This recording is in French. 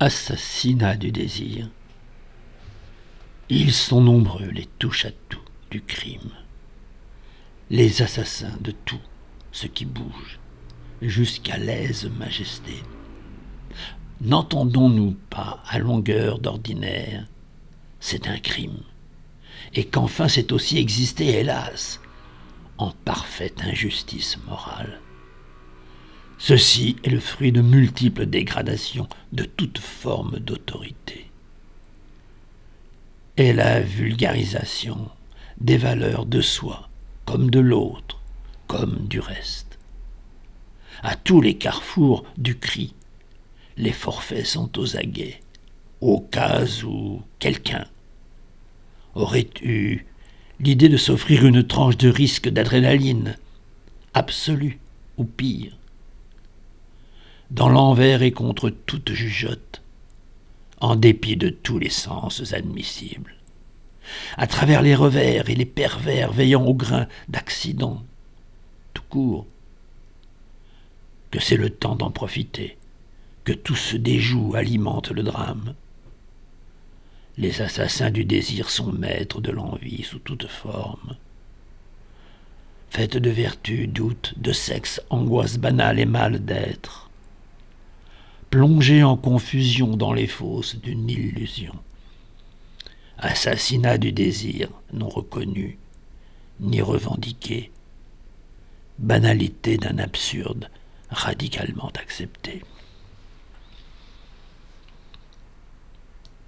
Assassinat du désir. Ils sont nombreux, les touche-à-tout du crime. Les assassins de tout ce qui bouge, jusqu'à lèse-majesté. N'entendons-nous pas à longueur d'ordinaire, c'est un crime, et qu'enfin c'est aussi exister, hélas, en parfaite injustice morale. Ceci est le fruit de multiples dégradations de toute forme d'autorité. Et la vulgarisation des valeurs de soi, comme de l'autre, comme du reste. À tous les carrefours du cri, les forfaits sont aux aguets, au cas où quelqu'un aurait eu l'idée de s'offrir une tranche de risque d'adrénaline, absolue ou pire. Dans l'envers et contre toute jugeote, en dépit de tous les sens admissibles, à travers les revers et les pervers veillant au grain d'accident, tout court, que c'est le temps d'en profiter, que tout se déjoue, alimente le drame. Les assassins du désir sont maîtres de l'envie sous toute forme. Faite de vertu, doute, de sexe, angoisse banale et mal d'être, plongés en confusion dans les fosses d'une illusion. Assassinat du désir non reconnu, ni revendiqué, banalité d'un absurde radicalement accepté.